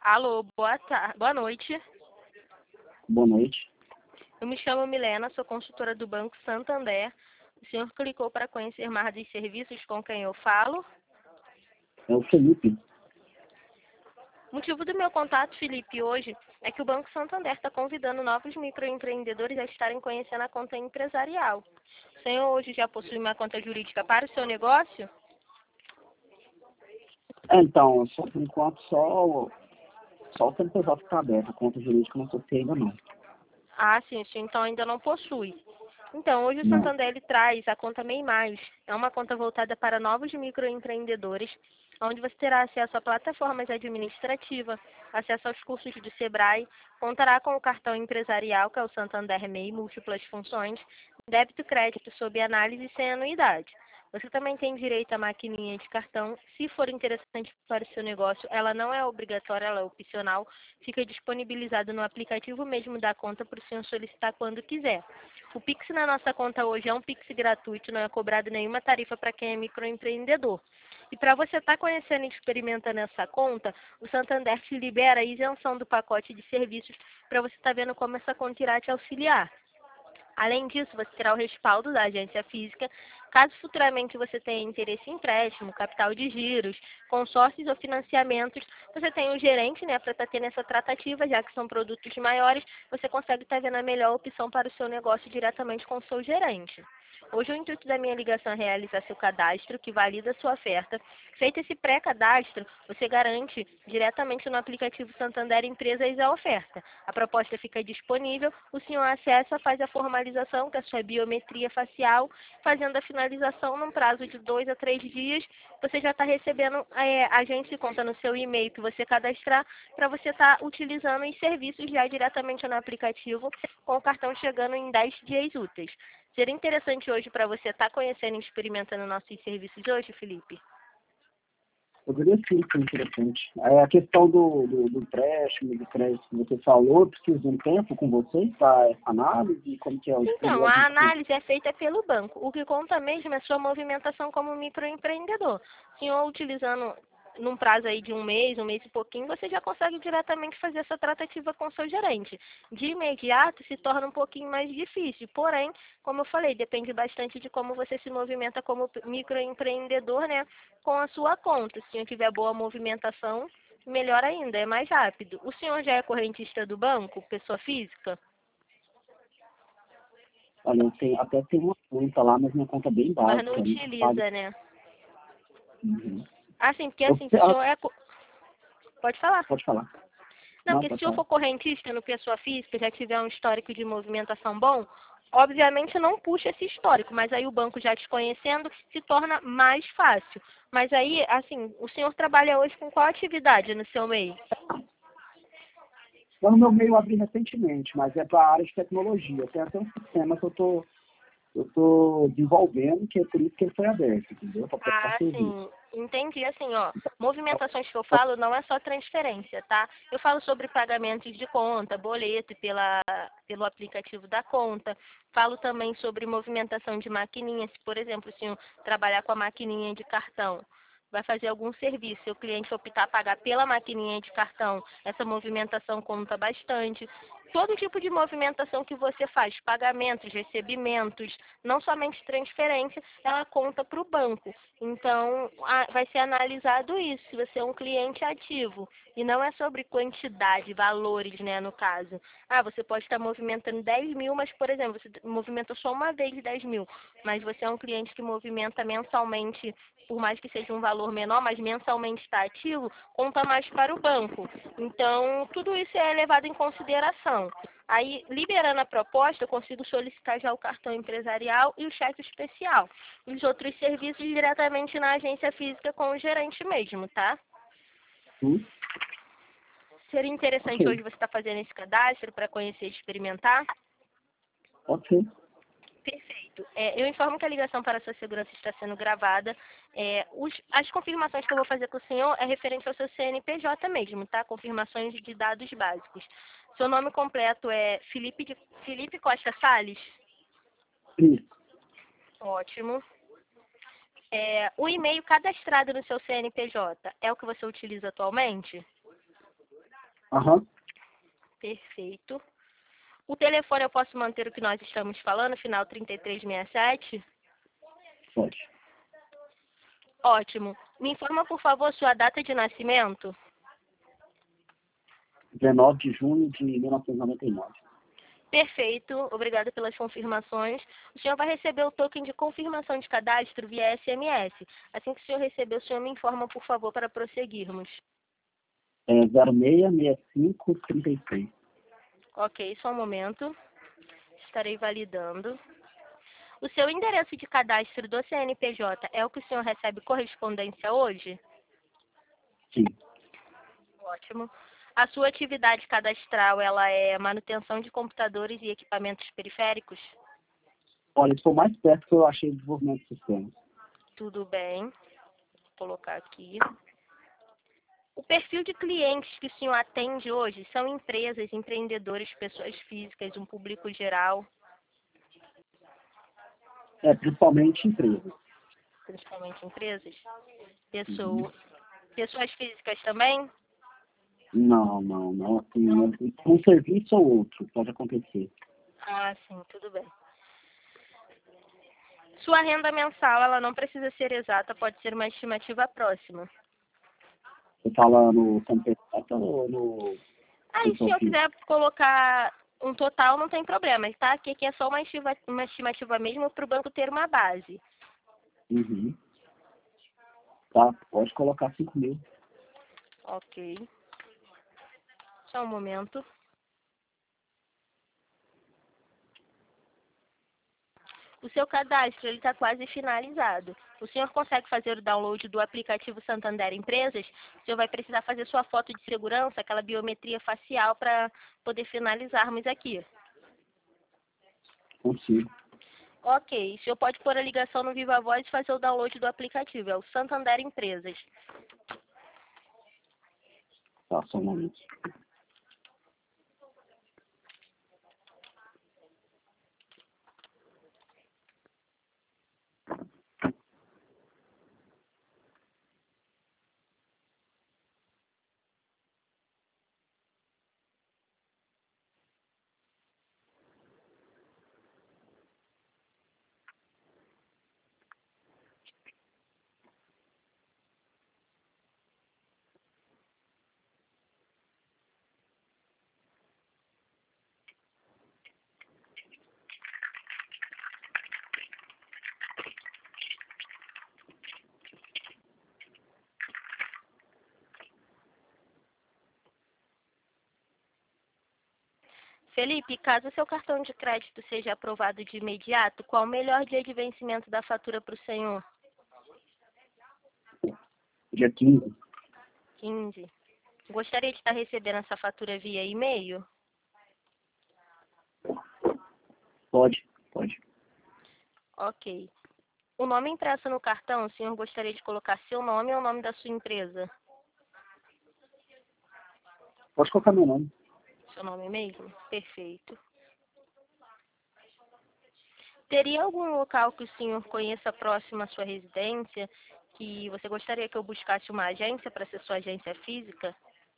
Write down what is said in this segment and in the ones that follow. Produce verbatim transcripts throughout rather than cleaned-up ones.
Alô, boa tarde, boa noite. Boa noite. Eu me chamo Milena, sou consultora do Banco Santander. O senhor clicou para conhecer mais dos serviços com quem eu falo? É o Felipe. O motivo do meu contato, Felipe, hoje é que o Banco Santander está convidando novos microempreendedores a estarem conhecendo a conta empresarial. O senhor hoje já possui uma conta jurídica para o seu negócio? É, então, só por enquanto só, só o C N P J está aberto, a conta jurídica não sei ainda não. Ah, sim, sim, então ainda não possui. Então, hoje o Não. Santander ele traz a conta MEI Mais. É uma conta voltada para novos microempreendedores, onde você terá acesso a plataformas administrativas, acesso aos cursos do Sebrae, contará com o cartão empresarial, que é o Santander MEI, múltiplas funções, débito e crédito sob análise sem anuidade. Você também tem direito à maquininha de cartão. Se for interessante para o seu negócio, ela não é obrigatória, ela é opcional. Fica disponibilizado no aplicativo mesmo da conta para o senhor solicitar quando quiser. O Pix na nossa conta hoje é um Pix gratuito, não é cobrado nenhuma tarifa para quem é microempreendedor. E para você estar conhecendo e experimentando essa conta, o Santander te libera a isenção do pacote de serviços para você estar vendo como essa conta irá te auxiliar. Além disso, você terá o respaldo da agência física. Caso futuramente você tenha interesse em empréstimo, capital de giros, consórcios ou financiamentos, você tem um gerente, né, para estar tendo essa tratativa, já que são produtos maiores, você consegue estar vendo a melhor opção para o seu negócio diretamente com o seu gerente. Hoje o intuito da minha ligação é realizar seu cadastro, que valida a sua oferta. Feito esse pré-cadastro, você garante diretamente no aplicativo Santander Empresas a oferta. A proposta fica disponível, o senhor acessa, faz a formalização, que é a sua biometria facial, fazendo a finalização num prazo de dois a três dias, você já está recebendo, é, a gente conta no seu e-mail que você cadastrar, para você estar tá utilizando os serviços já diretamente no aplicativo, com o cartão chegando em dez dias úteis. Seria interessante hoje para você estar tá conhecendo e experimentando nossos serviços hoje, Felipe? Poderia sim ser interessante. É, a questão do, do, do empréstimo, do crédito que você falou, precisa de um tempo com vocês para essa análise? Como que é o Então, a análise é feita pelo banco. O que conta mesmo é sua movimentação como microempreendedor. O senhor utilizando num prazo aí de um mês, um mês e pouquinho, você já consegue diretamente fazer essa tratativa com o seu gerente. De imediato se torna um pouquinho mais difícil, porém, como eu falei, depende bastante de como você se movimenta como microempreendedor, né, com a sua conta. Se o senhor tiver boa movimentação, melhor ainda, é mais rápido. O senhor já é correntista do banco, pessoa física? Olha, eu tenho, até tenho uma conta lá, mas minha conta é bem Mas não básica. Não paga. utiliza, né? Uhum. Assim, porque Eu, assim, se o ah, senhor é... co- Pode falar. pode falar. Não, Não, porque se o pode senhor falar. for correntista no pessoa física, já tiver um histórico de movimentação bom, obviamente não puxa esse histórico, mas aí o banco já te conhecendo se torna mais fácil. Mas aí, assim, o senhor trabalha hoje com qual atividade no seu meio? Eu no meu meio abri recentemente, mas é para a área de tecnologia. Tem até um sistema que eu tô, eu tô desenvolvendo, que é por isso que ele foi aberto, entendeu? Para prestar Ah, serviço. sim. Entendi. Assim, ó, movimentações que eu falo não é só transferência, tá? Eu falo sobre pagamentos de conta, boleto pela, pelo aplicativo da conta. Falo também sobre movimentação de maquininhas. Se, por exemplo, se eu trabalhar com a maquininha de cartão, vai fazer algum serviço, se o cliente optar a pagar pela maquininha de cartão, essa movimentação conta bastante. Todo tipo de movimentação que você faz, pagamentos, recebimentos, não somente transferência, ela conta para o banco. Então, a- vai ser analisado isso, se você é um cliente ativo. E não é sobre quantidade, valores, né, no caso. Ah, você pode estar movimentando dez mil, mas, por exemplo, você movimenta só uma vez dez mil. Mas você é um cliente que movimenta mensalmente, por mais que seja um valor menor, mas mensalmente está ativo, conta mais para o banco. Então, tudo isso é levado em consideração. Aí, liberando a proposta, eu consigo solicitar já o cartão empresarial e o cheque especial. Os outros serviços diretamente na agência física com o gerente mesmo, tá? Hum? Seria interessante Ok, hoje você estar fazendo esse cadastro para conhecer e experimentar? ok. Perfeito. É, eu informo que a ligação para a sua segurança está sendo gravada. É, os- as confirmações que eu vou fazer com o senhor é referente ao seu C N P J mesmo, tá? Confirmações de dados básicos. Seu nome completo é Felipe, de, Felipe Costa Salles? Isso. Ótimo. É, o e-mail cadastrado no seu C N P J é o que você utiliza atualmente? Aham, Perfeito. O telefone eu posso manter o que nós estamos falando, final trinta e três sessenta e sete? pode. Ótimo. Me informa, por favor, sua data de nascimento. dezenove de junho de mil novecentos e noventa e nove. Perfeito. Obrigada pelas confirmações. O senhor vai receber o token de confirmação de cadastro via S M S. Assim que o senhor receber, o senhor me informa, por favor, para prosseguirmos. É zero seis seis cinco trinta e seis. Ok, só um momento. Estarei validando. O seu endereço de cadastro do C N P J é o que o senhor recebe correspondência hoje? Sim. Ótimo. A sua atividade cadastral, ela é manutenção de computadores e equipamentos periféricos? Olha, isso foi o mais perto que eu achei de desenvolvimento de sistemas. Tudo bem. Vou colocar aqui. O perfil de clientes que o senhor atende hoje são empresas, empreendedores, pessoas físicas, um público geral, É, principalmente empresas. principalmente empresas? Uhum. Pessoa, pessoas físicas também? Não, não, não. Assim, um serviço ou outro pode acontecer. Ah, sim, tudo bem. Sua renda mensal, ela não precisa ser exata, pode ser uma estimativa próxima. Você fala no C N P J ou no Aí, se pessoa eu física? quiser colocar um total, não tem problema, tá? Aqui aqui é só uma estima- uma estimativa mesmo para o banco ter uma base. Uhum. Tá, pode colocar cinco mil. Ok. Só um momento. O seu cadastro está quase finalizado. O senhor consegue fazer o download do aplicativo Santander Empresas? O senhor vai precisar fazer sua foto de segurança, aquela biometria facial, para poder finalizarmos aqui. Consigo. Ok, o senhor pode pôr a ligação no Viva Voz e fazer o download do aplicativo. É o Santander Empresas. Tá, só um momento. Felipe, caso seu cartão de crédito seja aprovado de imediato, qual o melhor dia de vencimento da fatura para o senhor? Dia quinze. quinze. Gostaria de estar recebendo essa fatura via e-mail? Pode, pode. Ok. O nome impresso no cartão, o senhor gostaria de colocar seu nome ou o nome da sua empresa? Pode colocar meu nome. Seu nome mesmo? Perfeito. Teria algum local que o senhor conheça próximo à sua residência, que você gostaria que eu buscasse uma agência para ser sua agência física?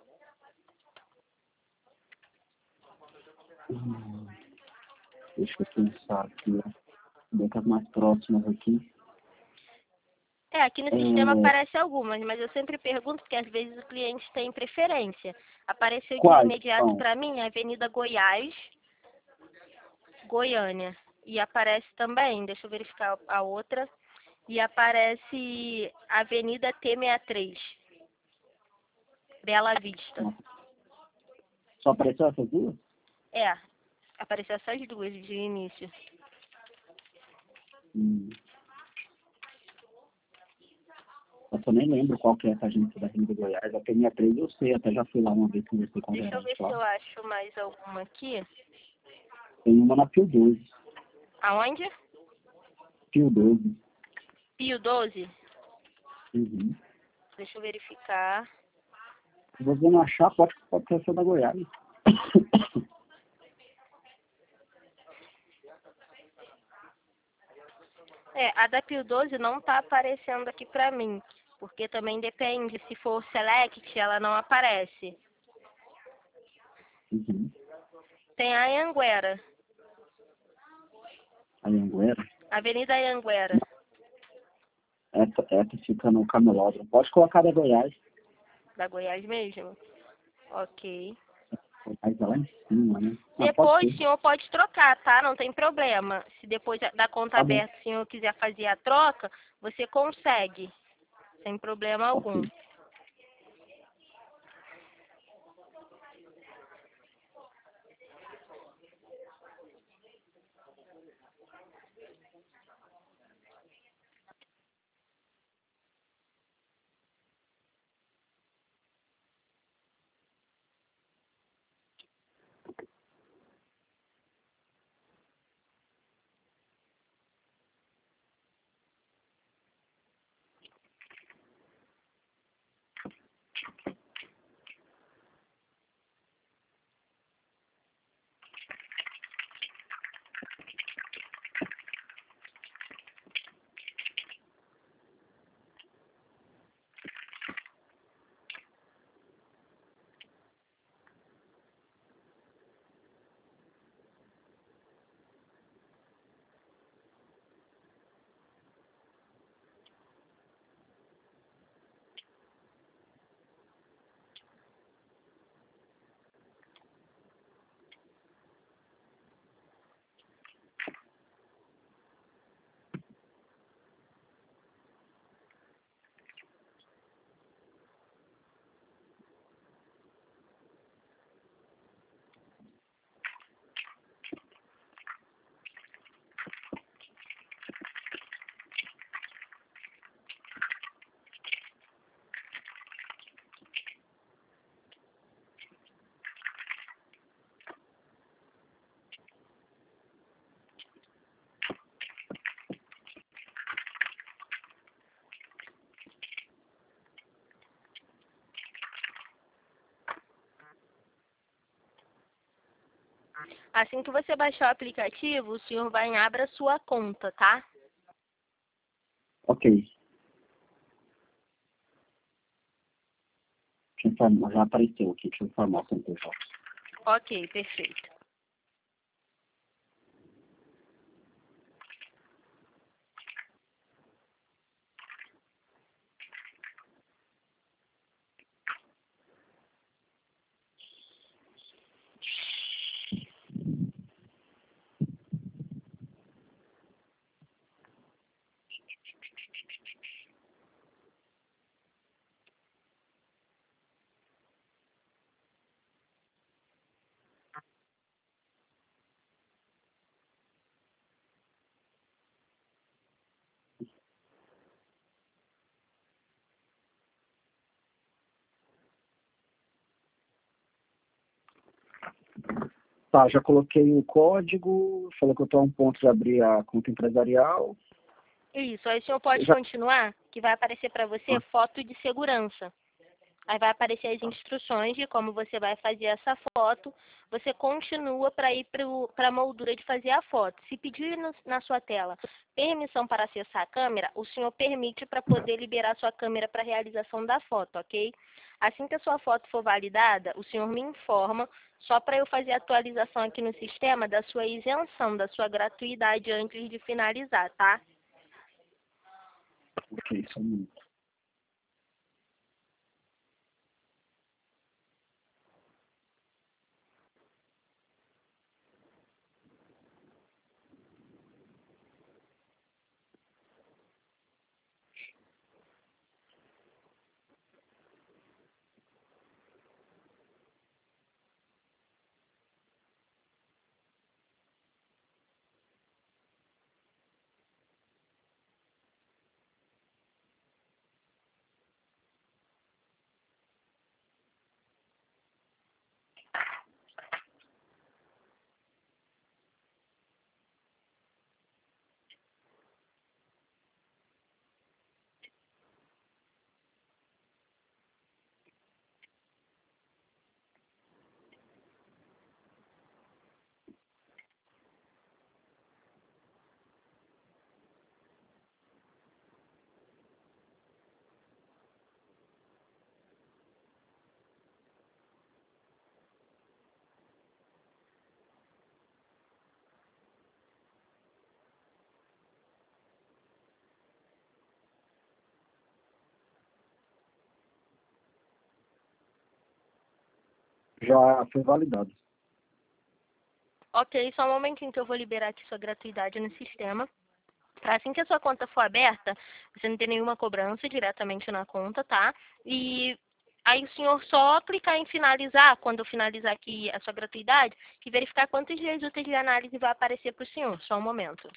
Hum, Deixa eu pensar aqui. Ó. Bem que as mais próximas aqui. É, aqui no sistema É, aparece algumas, mas eu sempre pergunto porque às vezes o cliente tem preferência. Apareceu de quais imediato são? para mim a Avenida Goiás, Goiânia. E aparece também, deixa eu verificar a outra, e aparece Avenida T sessenta e três, Bela Vista. Nossa, só apareceu essas duas? É, apareceu essas duas de início. Hum. Eu nem lembro qual que é essa agência da Avenida Goiás. A P M três eu sei, até já fui lá uma vez, conversei com o Deixa eu gerente ver se lá. eu acho mais alguma aqui. Tem uma na Pio doze. Aonde? Pio doze. Pio doze. Uhum. Deixa eu verificar. Se você não achar, pode, pode ser essa da Goiás. É, a da Pio doze não tá aparecendo aqui pra mim, porque também depende, se for Select, ela não aparece. Uhum. Tem a Anhanguera, Anhanguera. Avenida Anhanguera. Essa, essa fica no Camelódromo. Pode colocar da Goiás. Da Goiás mesmo? Ok. Goiás é lá em cima, né? Ah, pode Depois ser. o senhor pode trocar, tá? Não tem problema. Se depois da conta Tá bom. aberta o senhor quiser fazer a troca, você consegue, sem problema algum. Ok. Assim que você baixar o aplicativo, o senhor vai em Abra Sua Conta, tá? Ok. Deixa eu informar. Já apareceu aqui. Deixa eu informar o pessoal. Ok, perfeito. Tá, já coloquei o código. Falou que eu estou a um ponto de abrir a conta empresarial. Isso, aí o senhor pode Já... continuar, que vai aparecer para você Ah, foto de segurança. Aí vai aparecer as instruções de como você vai fazer essa foto. Você continua para ir para a moldura de fazer a foto. Se pedir no, na sua tela permissão para acessar a câmera, o senhor permite para poder liberar sua câmera para a realização da foto, ok? Assim que a sua foto for validada, o senhor me informa, só para eu fazer a atualização aqui no sistema da sua isenção, da sua gratuidade antes de finalizar, tá? ok, só um minuto. Já foi validado. Ok, só um momentinho que eu vou liberar aqui sua gratuidade no sistema. Pra assim que a sua conta for aberta, você não tem nenhuma cobrança diretamente na conta, tá? E aí o senhor só clicar em finalizar, quando eu finalizar aqui a sua gratuidade, e verificar quantos dias úteis de análise vai aparecer para o senhor. Só um momento.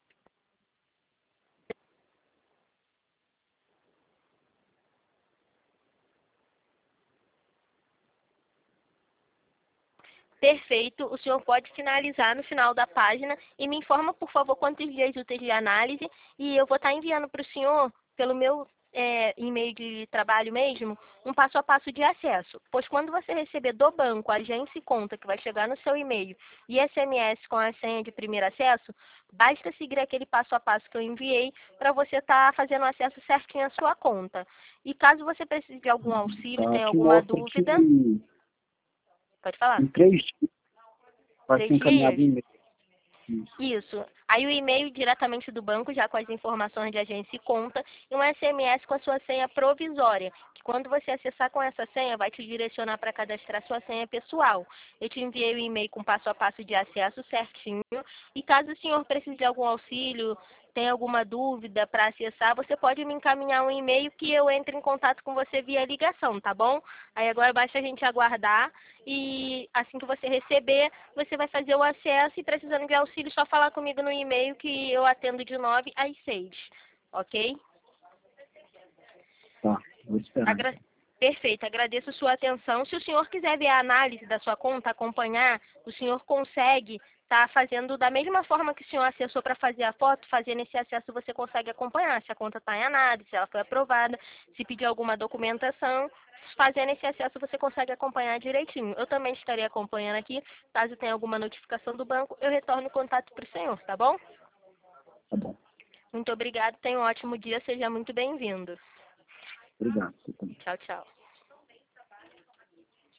Perfeito, o senhor pode finalizar no final da página e me informa, por favor, quantos dias úteis de análise e eu vou estar enviando para o senhor, pelo meu é, e-mail de trabalho mesmo, um passo a passo de acesso. Pois quando você receber do banco, agência e conta, que vai chegar no seu e-mail, e S M S com a senha de primeiro acesso, basta seguir aquele passo a passo que eu enviei para você estar fazendo acesso certinho à sua conta. E caso você precise de algum auxílio, Tá? tenha Que alguma mostra que dúvida, pode falar. em três dias vai Três ser encaminhado dias? o e-mail. Isso. Isso. Aí o e-mail diretamente do banco, já com as informações de agência e conta, e um S M S com a sua senha provisória, que quando você acessar com essa senha, vai te direcionar para cadastrar sua senha pessoal. Eu te enviei o e-mail com passo a passo de acesso certinho, e caso o senhor precise de algum auxílio, tenha alguma dúvida para acessar, você pode me encaminhar um e-mail que eu entre em contato com você via ligação, tá bom? Aí agora basta a gente aguardar e assim que você receber, você vai fazer o acesso e precisando de auxílio, só falar comigo no e-mail que eu atendo de nove às seis, ok? Tá, vou esperar. Agra Perfeito, agradeço sua atenção. Se o senhor quiser ver a análise da sua conta, acompanhar, o senhor consegue estar fazendo da mesma forma que o senhor acessou para fazer a foto, fazendo esse acesso você consegue acompanhar se a conta está em análise, se ela foi aprovada, se pedir alguma documentação, fazendo esse acesso você consegue acompanhar direitinho. Eu também estarei acompanhando aqui, caso tenha alguma notificação do banco, eu retorno o contato para o senhor, tá bom? Tá bom. Muito obrigado, tenha um ótimo dia, seja muito bem-vindo. Obrigado. Você também. Tchau, tchau.